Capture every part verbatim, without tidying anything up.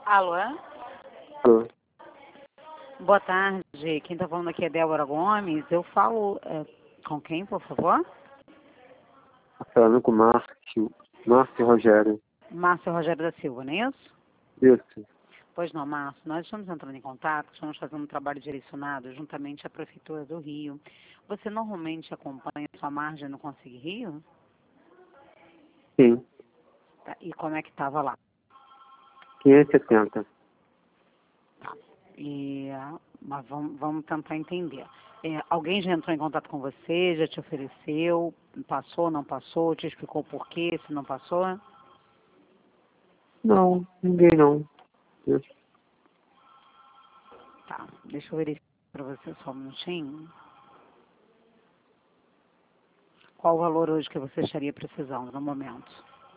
Alô? Alô? Boa tarde. Quem está falando aqui é Débora Gomes. Eu falo é, com quem, por favor? Falando com o Márcio. Márcio Rogério. Márcio Rogério da Silva, não é isso? Isso. Pois não, Márcio. Nós estamos entrando em contato, estamos fazendo um trabalho direcionado juntamente à Prefeitura do Rio. Você normalmente acompanha a sua margem no Consigo Rio? Sim. Tá. E como é que estava lá? quinhentos e setenta. Tá. E, ah, mas vamos, vamos tentar entender. É, alguém já entrou em contato com você, já te ofereceu, passou, não passou, te explicou por quê, se não passou? Não, ninguém não. Eu- Tá, deixa eu verificar para você só um minutinho. Qual o valor hoje que você estaria precisando no momento?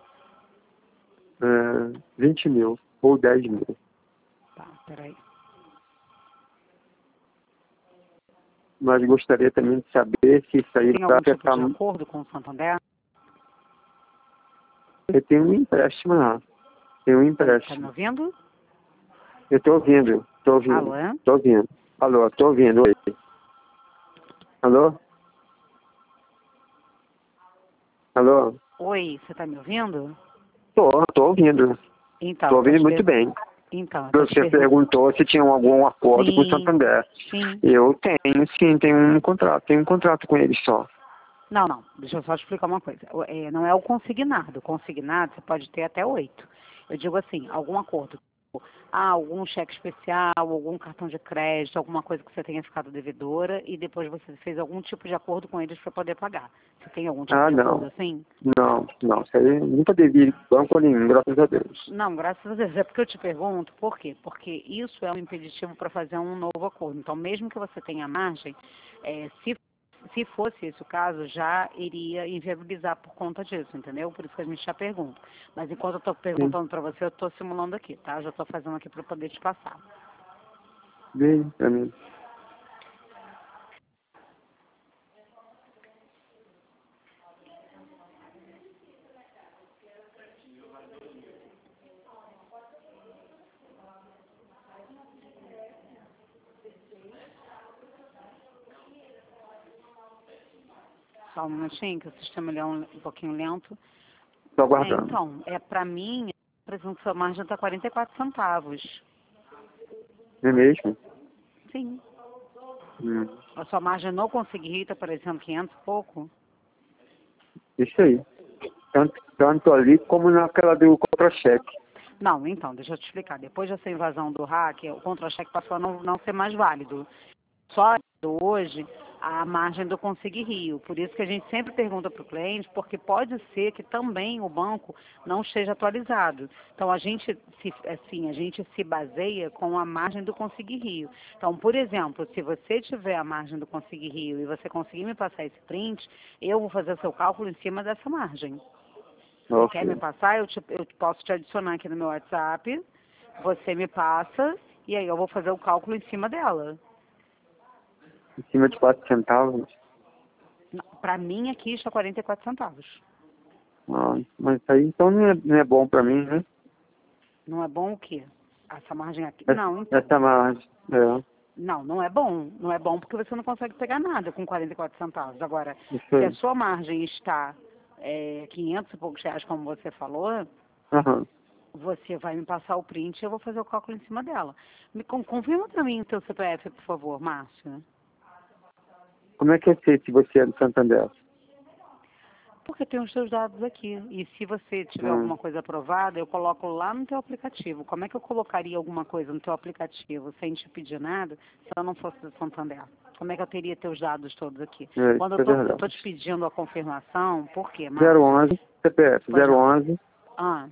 É, vinte mil ou dez mil. Tá, peraí. Mas gostaria também de saber se isso aí Tem vai algum tipo afetar. de acordo com o Santander? Eu tenho um empréstimo lá. Tem um Tá, tá me empréstimo. ouvindo? Eu tô ouvindo. Tô Alô? ouvindo. Tô ouvindo. Alô, tô ouvindo. Oi. Alô? Alô? Oi, você tá me ouvindo? Tô, tô ouvindo. Então, Tô eu tô ouvindo te muito per- bem. Então, eu tô te Você perguntando. perguntou se tinha algum acordo com o Sim, Santander. sim. Eu tenho, sim, tenho um contrato. Tenho um contrato com eles só. Não, não, deixa eu só te explicar uma coisa. O- é, não é o consignado. O consignado você pode ter até oito. Eu digo assim, algum acordo. Ah, algum cheque especial, algum cartão de crédito, alguma coisa que você tenha ficado devedora e depois você fez algum tipo de acordo com eles para poder pagar. Você tem algum tipo Ah, de acordo não. assim? Não, não. Isso aí nunca devi ir banco nenhum, graças a Deus. Não, graças a Deus. É porque eu te pergunto, por quê? Porque isso é um impeditivo para fazer um novo acordo. Então, mesmo que você tenha margem, é, se, se fosse esse o caso, já iria inviabilizar por conta disso, entendeu? Por isso que a gente já pergunta. Mas enquanto eu estou Sim. perguntando para você, eu estou simulando aqui, tá? Já estou fazendo aqui para poder te passar. Bem, pra mim. Só um minutinho, que o sistema ele é um, um pouquinho lento. Tô É, aguardando. então, é para mim, por exemplo, sua margem está quarenta e quatro centavos. Não é mesmo? Sim. Hum. A sua margem no Consigo Rio está parecendo quinhentos e pouco? Isso aí. Tanto, tanto ali como naquela do contra-cheque. Não, então, deixa eu te explicar. Depois dessa invasão do hacker, o contra-cheque passou a não, não ser mais válido. Só hoje a margem do Consigo Rio. Por isso que a gente sempre pergunta para o cliente, porque pode ser que também o banco não esteja atualizado. Então a gente se, assim, a gente se baseia com a margem do Consigo Rio. Então, por exemplo, se você tiver a margem do Consigo Rio e você conseguir me passar esse print, eu vou fazer o seu cálculo em cima dessa margem. Você quer me Ok. passar? Eu, te, eu posso te adicionar aqui no meu WhatsApp. Você me passa e aí eu vou fazer o cálculo em cima dela. Em cima de quatro centavos. Para mim aqui está quarenta e quatro centavos. Ah, mas isso aí então não é, não é bom pra mim, né? Não é bom o quê? Essa margem aqui? Essa, Não, então. essa margem. É, Não, não é bom. Não é bom porque você não consegue pegar nada com quarenta e quatro centavos. Agora, isso se a aí. sua margem está é, quinhentos e poucos reais, como você falou, Aham. você vai me passar o print e eu vou fazer o cálculo em cima dela. Me con- confirma para mim o teu C P F, por favor, Márcio. Como é que eu sei se você é do Santander? Porque tem os seus dados aqui. E se você tiver Hum. alguma coisa aprovada, eu coloco lá no teu aplicativo. Como é que eu colocaria alguma coisa no teu aplicativo sem te pedir nada se eu não fosse do Santander? Como é que eu teria teus dados todos aqui? É, Quando isso eu é tô, eu tô verdade. te pedindo a confirmação, por quê, zero Márcio? onze C P F Pois zero não. onze Ah,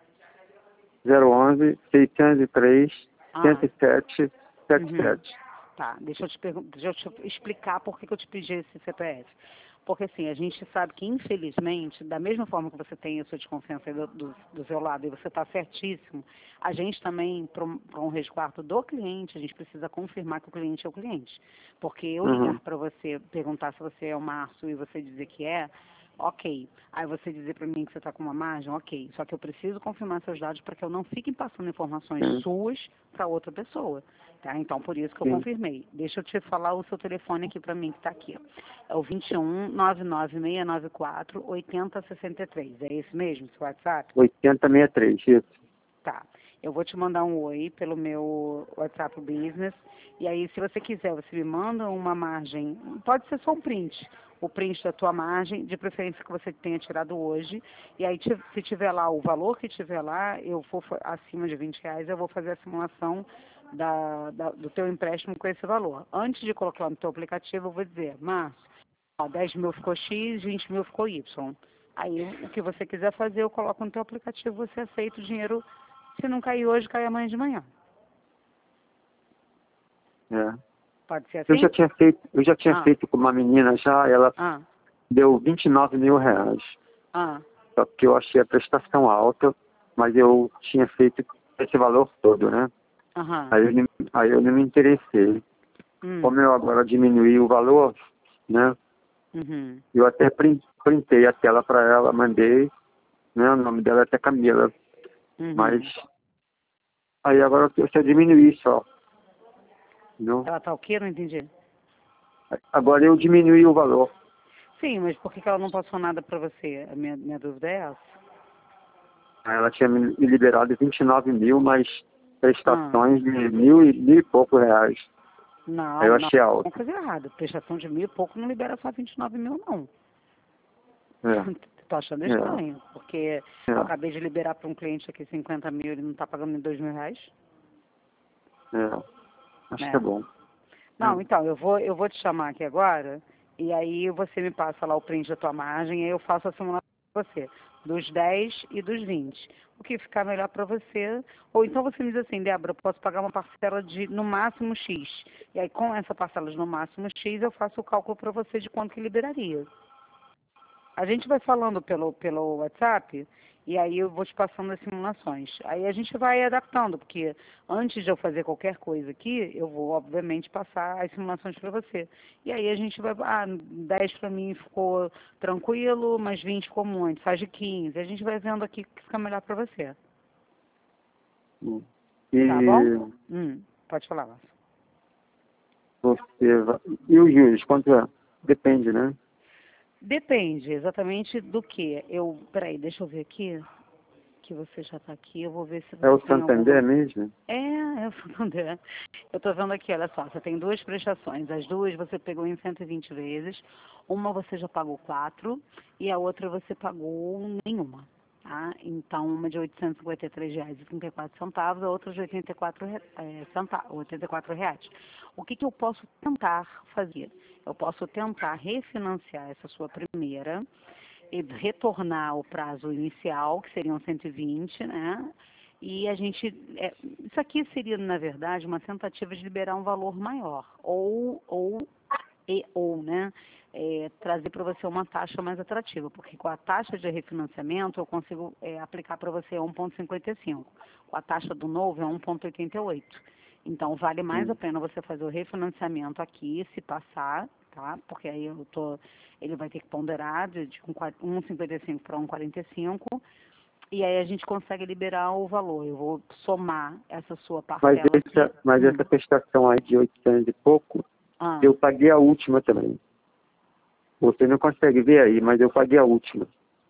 zero onze seiscentos e três cento ah, e sete setenta e uhum. sete. Tá, deixa eu te, pergun- deixa eu te explicar por que, que eu te pedi esse C P F. Porque assim, a gente sabe que infelizmente, da mesma forma que você tem a sua desconfiança do, do, do seu lado e você está certíssimo, a gente também, para um, pra um resguardo do cliente, a gente precisa confirmar que o cliente é o cliente. Porque eu Uhum. ligar para você, perguntar se você é o Márcio e você dizer que é, Ok. Aí você dizer para mim que você está com uma margem, ok. Só que eu preciso confirmar seus dados para que eu não fique passando informações Sim. suas para outra pessoa. Tá? Então, por isso que eu Sim. confirmei. Deixa eu te falar o seu telefone aqui para mim que está aqui. Ó. É o vinte e um, nove nove seis nove quatro, oito zero seis três. É esse mesmo, seu WhatsApp? oitenta e sessenta e três, isso. Tá. Eu vou te mandar um oi pelo meu WhatsApp Business. E aí, se você quiser, você me manda uma margem. Pode ser só um print. O print da tua margem, de preferência que você tenha tirado hoje. E aí, se tiver lá o valor que tiver lá, eu for acima de vinte reais, eu vou fazer a simulação da, da, do teu empréstimo com esse valor. Antes de colocar no teu aplicativo, eu vou dizer, Márcio, ó, dez mil ficou X, vinte mil ficou Y. Aí, o que você quiser fazer, eu coloco no teu aplicativo, você aceita o dinheiro. Se não cair hoje, cai amanhã de manhã. É. Pode ser assim? Eu já tinha feito, eu já tinha Ah. feito com uma menina já, ela Ah, deu vinte e nove mil reais. ah, Só que eu achei a prestação alta, mas eu tinha feito esse valor todo, né? aham. Aí eu, não- aí eu não me interessei. Hum, Como eu agora diminuí o valor, né? uhum, Eu até prin- printei a tela para ela, mandei, né? O nome dela é até Camila. uhum. Mas aí agora eu só diminuí só. Não? Ela tá o quê? Não entendi. Agora eu diminuí o valor. Sim, mas por que que ela não passou nada para você? A minha, minha dúvida é essa. Ela tinha me liberado vinte e nove mil, mas Ah, prestações de mil e, mil e pouco reais. Aí eu não, não. achei Uma alto. coisa errada. Prestação de mil e pouco não libera só vinte e nove mil, não. É, Tô achando é, estranho, porque eu é, acabei de liberar para um cliente aqui cinquenta mil, ele não tá pagando nem dois mil reais. é. Acho que é Né? bom. Não, então, eu vou, eu vou te chamar aqui agora, e aí você me passa lá o print da tua margem, e aí eu faço a simulação para você, dos dez e dos vinte. O que ficar melhor para você, ou então você me diz assim, Débora, eu posso pagar uma parcela de no máximo X. E aí com essa parcela de no máximo X, eu faço o cálculo para você de quanto que liberaria. A gente vai falando pelo, pelo WhatsApp, e aí eu vou te passando as simulações. Aí a gente vai adaptando, porque antes de eu fazer qualquer coisa aqui, eu vou, obviamente, passar as simulações para você. E aí a gente vai, ah, dez para mim ficou tranquilo, mas vinte ficou muito, faz de quinze. A gente vai vendo aqui o que fica melhor para você. Hum. Tá bom? E Hum, pode falar, Márcio. você vai... E os juros, quanto é? Depende, né? Depende exatamente do que. Eu, peraí, deixa eu ver aqui, que você já está aqui, eu vou ver se É você o tem Santander alguma... mesmo? É, é o Santander. Eu estou vendo aqui, olha só, você tem duas prestações. As duas você pegou em cento e vinte vezes. Uma você já pagou quatro e a outra você pagou nenhuma. Tá? Então, uma de oitocentos e cinquenta e três reais e trinta e quatro centavos, a outra de oitenta e quatro, re- é, centa- oitenta e quatro reais. O que, que eu posso tentar fazer? Eu posso tentar refinanciar essa sua primeira e retornar o prazo inicial, que seriam cento e vinte, né? E a gente, é, isso aqui seria, na verdade, uma tentativa de liberar um valor maior, ou, ou, e, ou, né? É, trazer para você uma taxa mais atrativa, porque com a taxa de refinanciamento eu consigo é, aplicar para você um vírgula cinquenta e cinco, com a taxa do novo é um vírgula oitenta e oito. Então vale mais Hum. a pena você fazer o refinanciamento aqui, se passar, tá? Porque aí eu tô, ele vai ter que ponderar de, de um vírgula cinquenta e cinco para um vírgula quarenta e cinco, e aí a gente consegue liberar o valor. Eu vou somar essa sua Mas, parcela aqui. essa, mas Hum. essa prestação aí de oitocentos e pouco, Ah, eu paguei a última também. Você não consegue ver aí, mas eu paguei a última.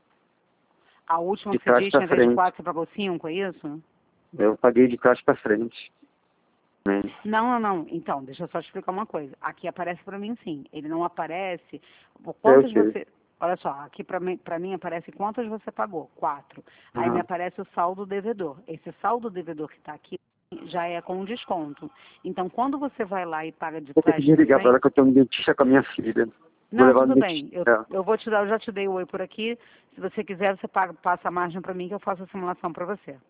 a última De que você trás disse, para ao invés de frente. quatro, você pagou cinco, é isso? Eu paguei de trás para frente. Né? Não, não, não. Então, deixa eu só te explicar uma coisa. Aqui aparece para mim sim. Ele não aparece. Eu Quantas sei. você. Olha só, aqui para mim, para mim aparece quantas você pagou? Quatro. Aí me Uhum. aparece o saldo devedor. Esse saldo devedor que está aqui já é com desconto. Então, quando você vai lá e paga de Vou ter que trás para desligar para ela frente. que eu estou no dentista com a minha filha. Vou Não, levar tudo no bem. Eu, dentista. eu vou te dar, eu já te dei o oi por aqui. Se você quiser, você paga, passa a margem para mim que eu faço a simulação para você.